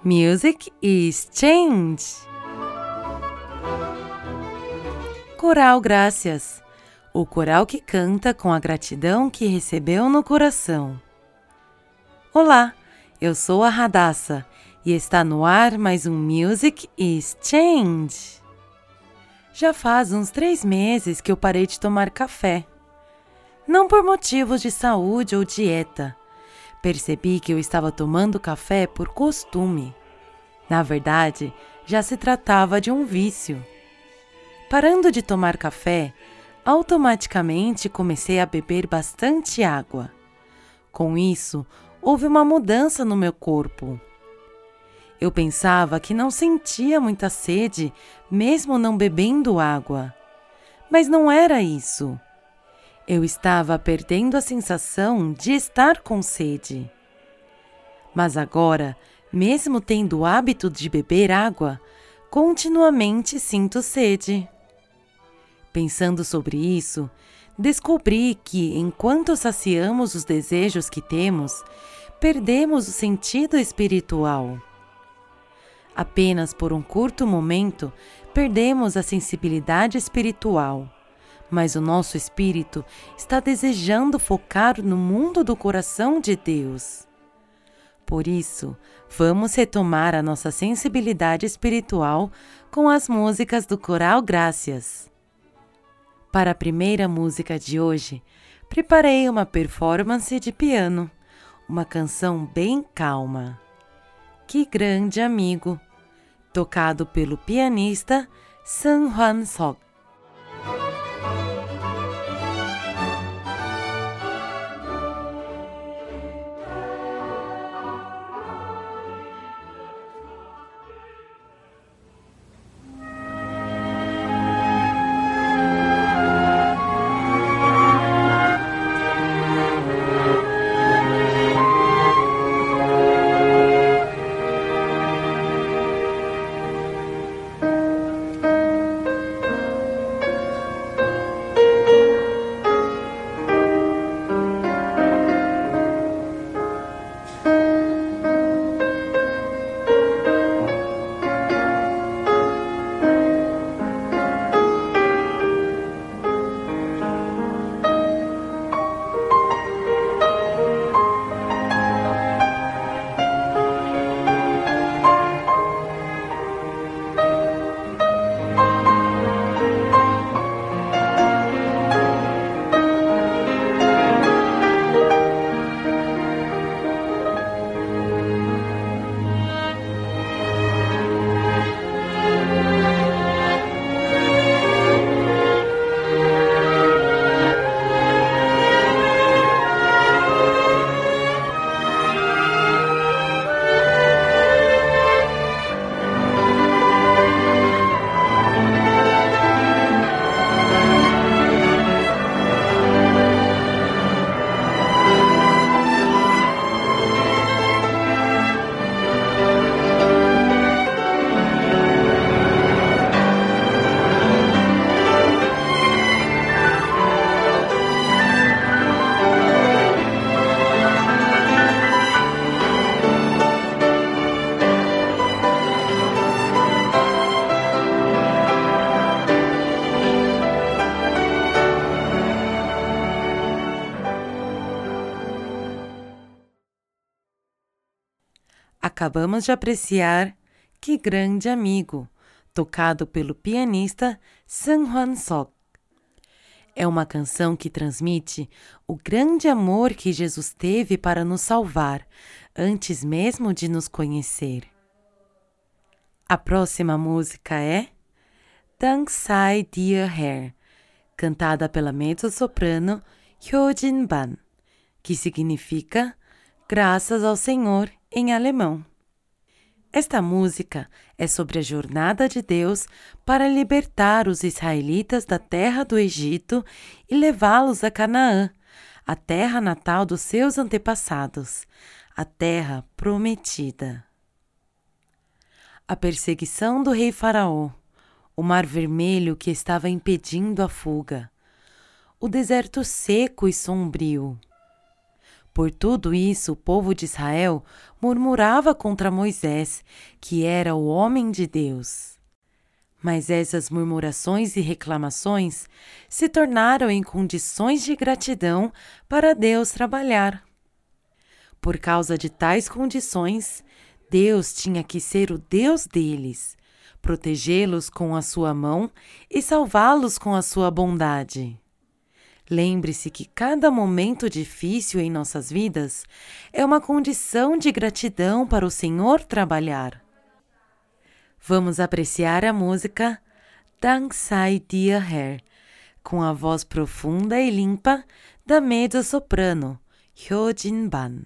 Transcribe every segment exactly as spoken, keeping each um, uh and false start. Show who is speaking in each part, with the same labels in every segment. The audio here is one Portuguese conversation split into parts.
Speaker 1: Music is change. Coral Gracias, o coral que canta com a gratidão que recebeu no coração. Olá, eu sou a Radassa e está no ar mais um Music is Change. Já faz uns três meses que eu parei de tomar café. Não por motivos de saúde ou dieta. Percebi que eu estava tomando café por costume. Na verdade, já se tratava de um vício. Parando de tomar café, automaticamente comecei a beber bastante água. Com isso, houve uma mudança no meu corpo. Eu pensava que não sentia muita sede, mesmo não bebendo água. Mas não era isso. Eu estava perdendo a sensação de estar com sede. Mas agora, mesmo tendo o hábito de beber água, continuamente sinto sede. Pensando sobre isso, descobri que, enquanto saciamos os desejos que temos, perdemos o sentido espiritual. Apenas por um curto momento, perdemos a sensibilidade espiritual. Mas o nosso espírito está desejando focar no mundo do coração de Deus. Por isso, vamos retomar a nossa sensibilidade espiritual com as músicas do Coral Gracias. Para a primeira música de hoje, preparei uma performance de piano, uma canção bem calma. Que Grande Amigo, tocado pelo pianista Sun Hwan-sok. Acabamos de apreciar Que Grande Amigo, tocado pelo pianista Sun Hwan-sok. É uma canção que transmite o grande amor que Jesus teve para nos salvar, antes mesmo de nos conhecer. A próxima música é Dang Sai Dear Hair, cantada pela mezzo-soprano Hyojin Ban, que significa Graças ao Senhor em alemão. Esta música é sobre a jornada de Deus para libertar os israelitas da terra do Egito e levá-los a Canaã, a terra natal dos seus antepassados, a terra prometida. A perseguição do rei Faraó, o Mar Vermelho que estava impedindo a fuga, o deserto seco e sombrio. Por tudo isso, o povo de Israel murmurava contra Moisés, que era o homem de Deus. Mas essas murmurações e reclamações se tornaram em condições de gratidão para Deus trabalhar. Por causa de tais condições, Deus tinha que ser o Deus deles, protegê-los com a sua mão e salvá-los com a sua bondade. Lembre-se que cada momento difícil em nossas vidas é uma condição de gratidão para o Senhor trabalhar. Vamos apreciar a música Dank sei dir Herr, com a voz profunda e limpa da mezzo-soprano Hyojin Ban.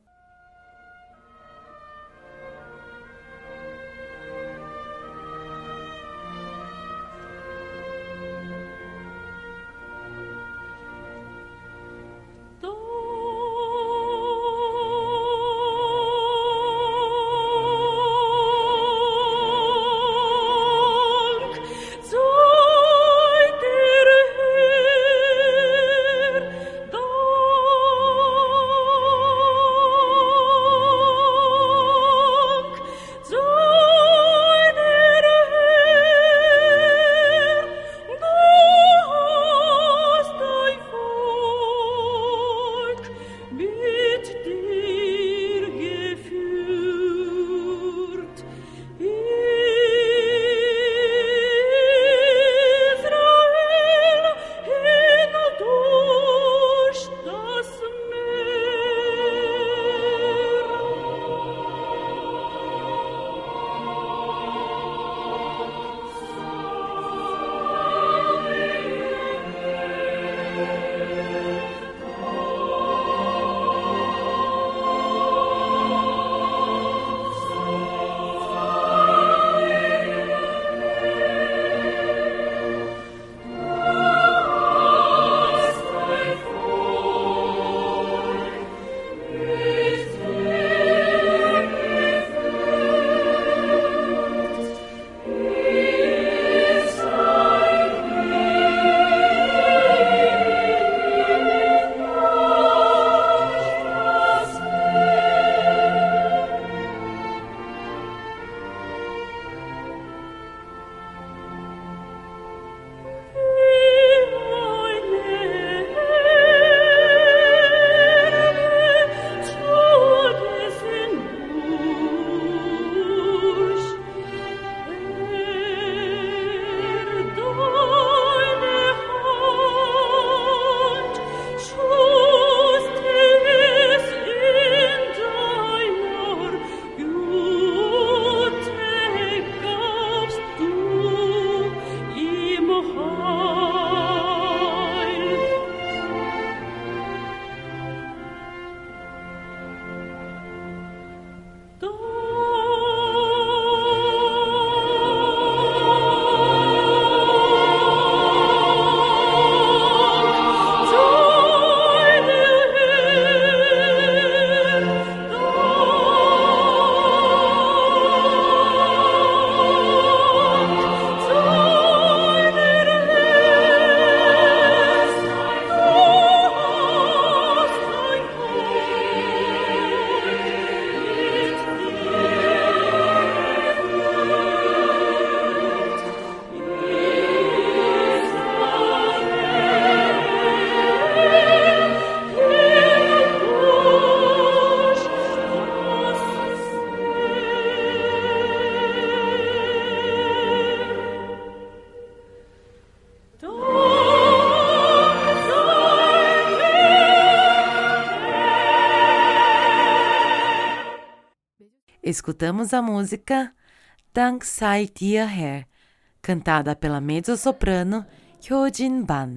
Speaker 1: Escutamos a música Dank sei dir Herr, cantada pela mezzo-soprano Hyojin Ban.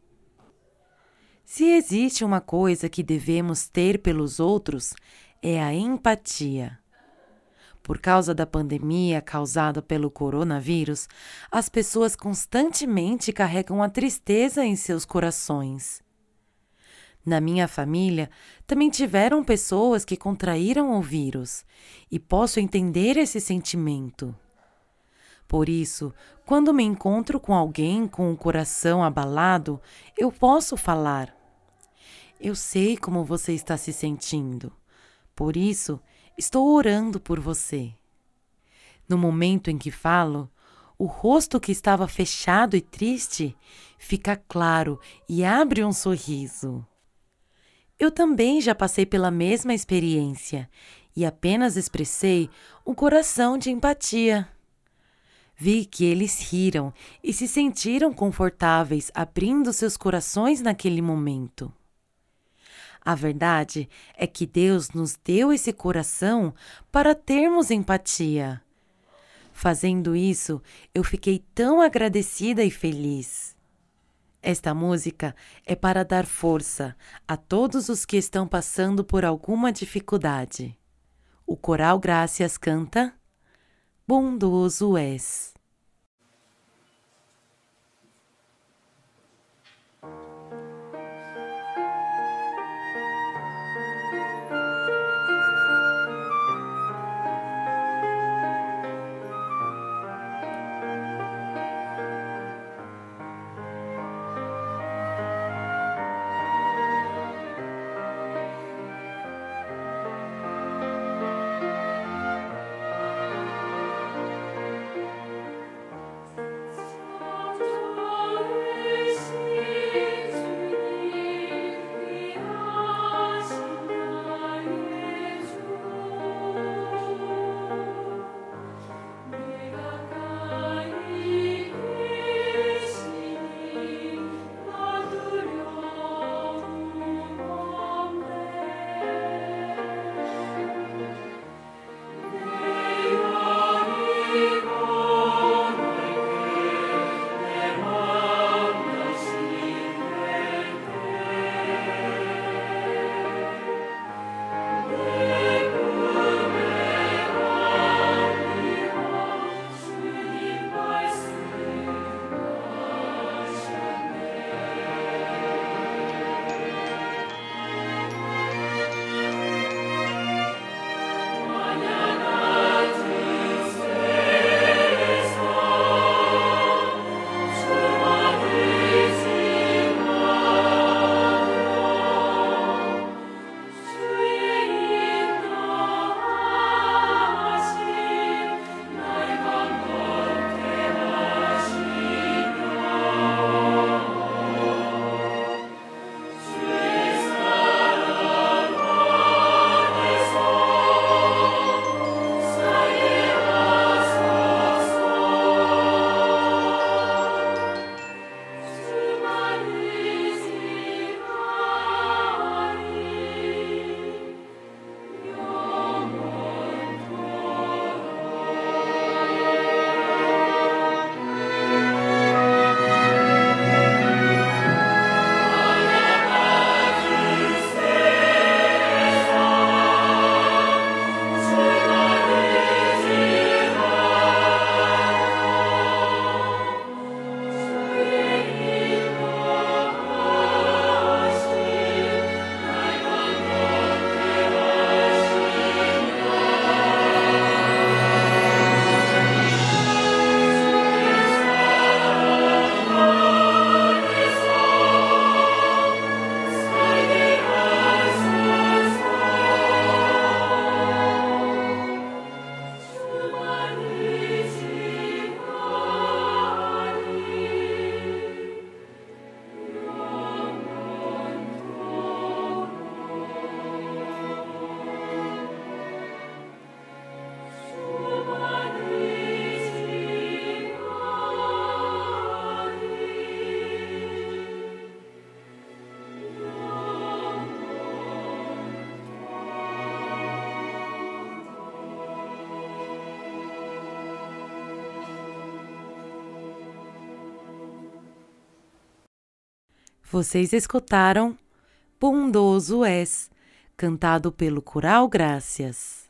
Speaker 1: Se existe uma coisa que devemos ter pelos outros, é a empatia. Por causa da pandemia causada pelo coronavírus, as pessoas constantemente carregam a tristeza em seus corações. Na minha família, também tiveram pessoas que contraíram o vírus, e posso entender esse sentimento. Por isso, quando me encontro com alguém com o coração abalado, eu posso falar: Eu sei como você está se sentindo, por isso estou orando por você. No momento em que falo, o rosto que estava fechado e triste fica claro e abre um sorriso. Eu também já passei pela mesma experiência e apenas expressei um coração de empatia. Vi que eles riram e se sentiram confortáveis abrindo seus corações naquele momento. A verdade é que Deus nos deu esse coração para termos empatia. Fazendo isso, eu fiquei tão agradecida e feliz. Esta música é para dar força a todos os que estão passando por alguma dificuldade. O Coral Gracias canta Bondoso és. Vocês escutaram Bondoso és, cantado pelo Coral Gracias.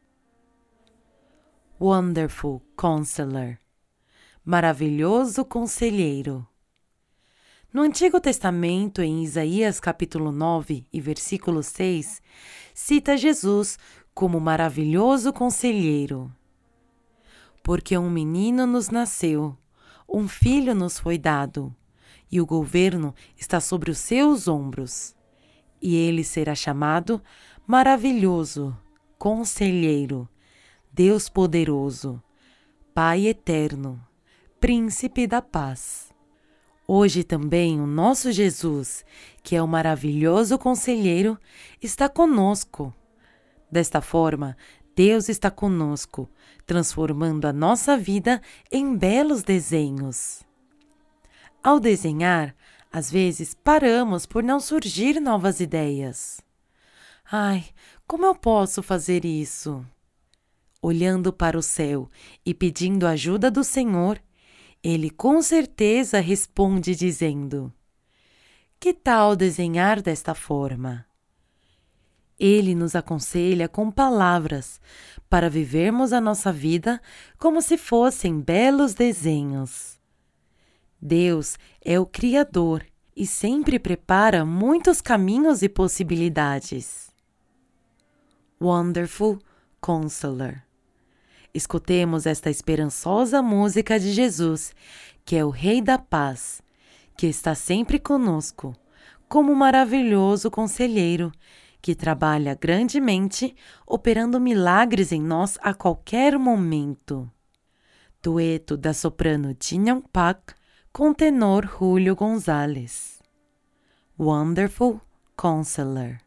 Speaker 1: Wonderful Counselor, maravilhoso conselheiro. No Antigo Testamento, em Isaías capítulo nove e versículo seis, cita Jesus como maravilhoso conselheiro. Porque um menino nos nasceu, um filho nos foi dado, e o governo está sobre os seus ombros. e ele será chamado Maravilhoso, Conselheiro, Deus Poderoso, Pai Eterno, Príncipe da Paz. Hoje também o nosso Jesus, que é o maravilhoso Conselheiro, está conosco. Desta forma, Deus está conosco, transformando a nossa vida em belos desenhos. Ao desenhar, às vezes paramos por não surgir novas ideias. Ai, como eu posso fazer isso? Olhando para o céu e pedindo a ajuda do Senhor, Ele com certeza responde dizendo: que tal desenhar desta forma? Ele nos aconselha com palavras para vivermos a nossa vida como se fossem belos desenhos. Deus é o Criador e sempre prepara muitos caminhos e possibilidades. Wonderful Counselor. Escutemos esta esperançosa música de Jesus, que é o Rei da Paz, que está sempre conosco, como um maravilhoso conselheiro, que trabalha grandemente, operando milagres em nós a qualquer momento. Dueto da soprano Jin Young Park com o tenor Julio Gonzalez. Wonderful Counselor.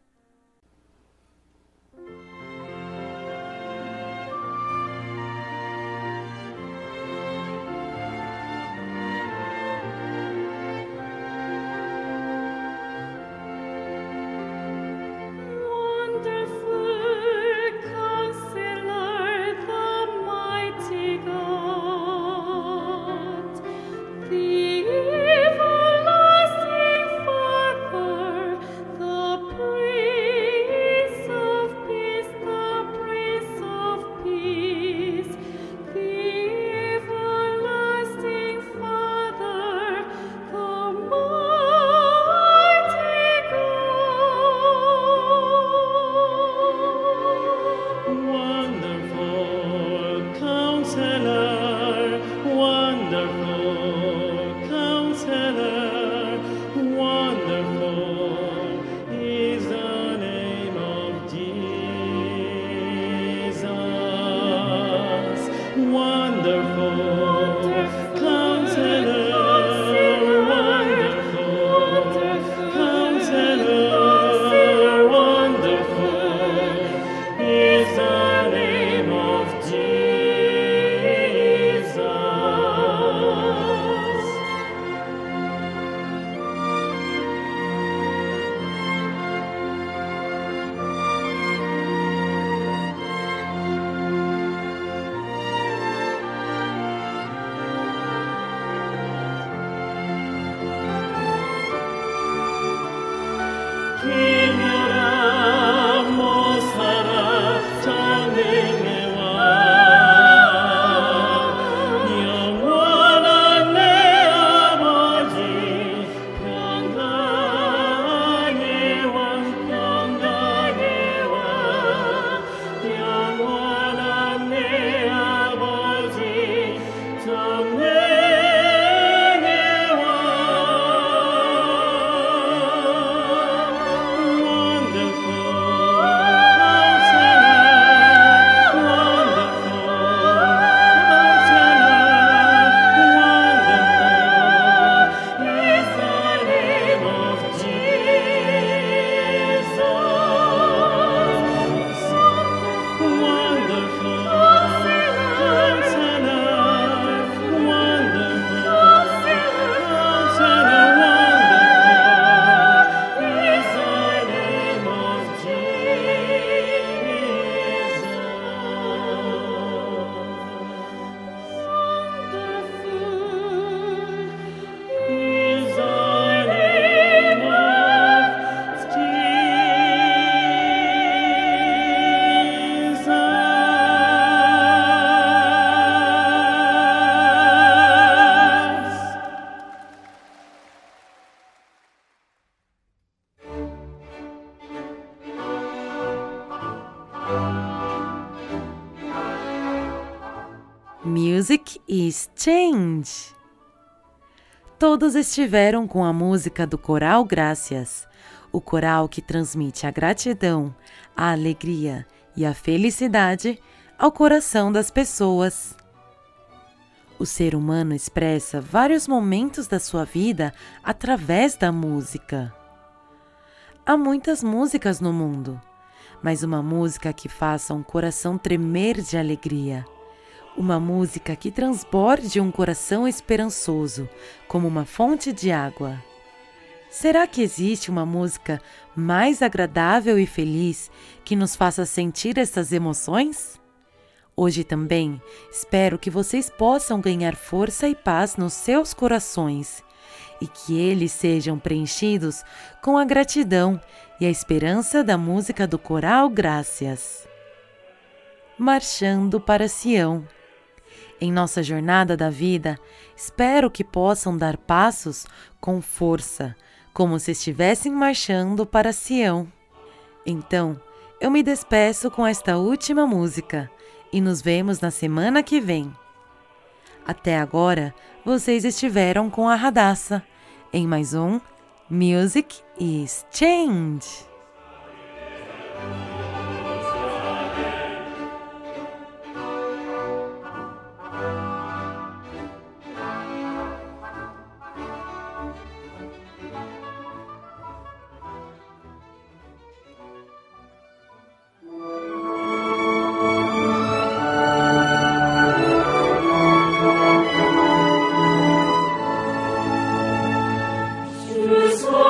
Speaker 1: Music is change. Todos estiveram com a música do Coral Gracias, o coral que transmite a gratidão, a alegria e a felicidade ao coração das pessoas. O ser humano expressa vários momentos da sua vida através da música. Há muitas músicas no mundo, mas uma música que faça um coração tremer de alegria. Uma música que transborde um coração esperançoso, como uma fonte de água. Será que existe uma música mais agradável e feliz que nos faça sentir essas emoções? Hoje também espero que vocês possam ganhar força e paz nos seus corações e que eles sejam preenchidos com a gratidão e a esperança da música do Coral Gracias. Marchando para Sião. Em nossa jornada da vida, espero que possam dar passos com força, como se estivessem marchando para Sião. Então, eu me despeço com esta última música e nos vemos na semana que vem. Até agora, vocês estiveram com a Radassa em mais um Music is Change.
Speaker 2: This